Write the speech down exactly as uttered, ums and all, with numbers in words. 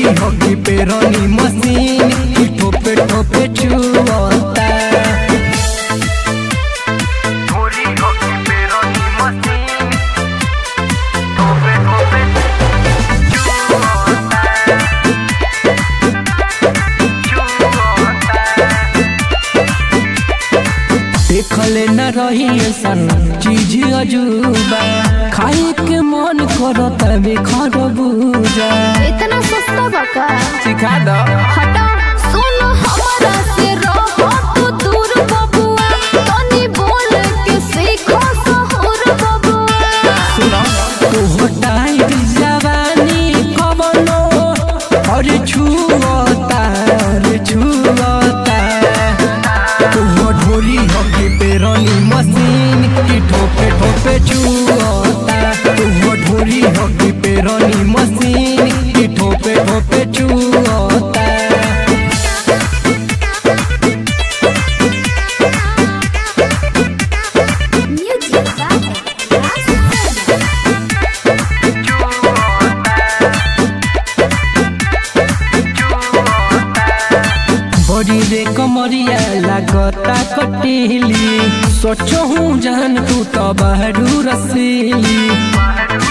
ढोरी होगी Perani machine की ठोपे ठोपे चुआता ढोरी होगी पेरानी मशीन ठोपे ठोपे देखले न रही सन चीज अजूबा खाए के मन करो तबे खरबूजा इतना सस्ता बका सिखा दो हटा सुन हमारा से रहो तू दूर बबुआ तनी बोल के सीखो सहूर बबुआ सुनो तू हटाई जवानी कवनो और छुआता रे छुआता तू ढोली होगी पेरानी मशीन की ठोपे ठोपे चुआता तू ढोली होगी पेरानी मशीन की ठोपे ठोपे चुआता बड़ी रे कमरिया लागता कटेली सोचो हूँ जान तू तो बहरू रसीली